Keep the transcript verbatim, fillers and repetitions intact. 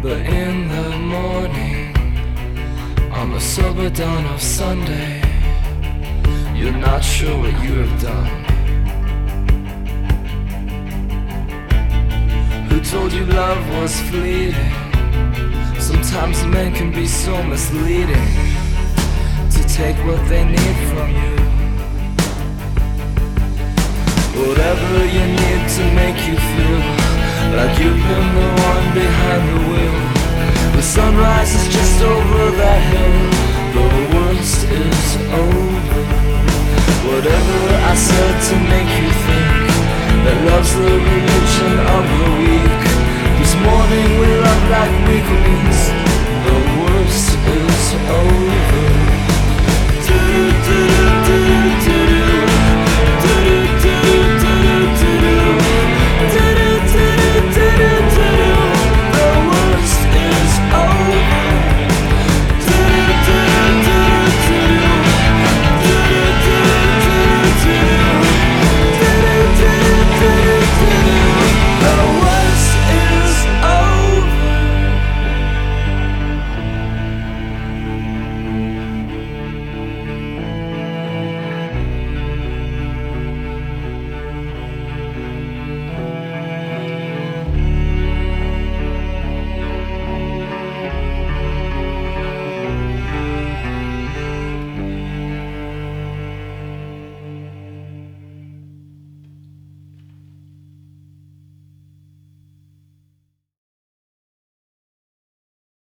But in the morning, on the sober dawn of Sunday, you're not sure what you have done. Who told you love was fleeting? Sometimes men can be so misleading to take what they need from you. Whatever you need to make you feel like you've been the one behind the wheel. The sunrise is just over that hill, the worst is over. Whatever I said to make you think that love's the religion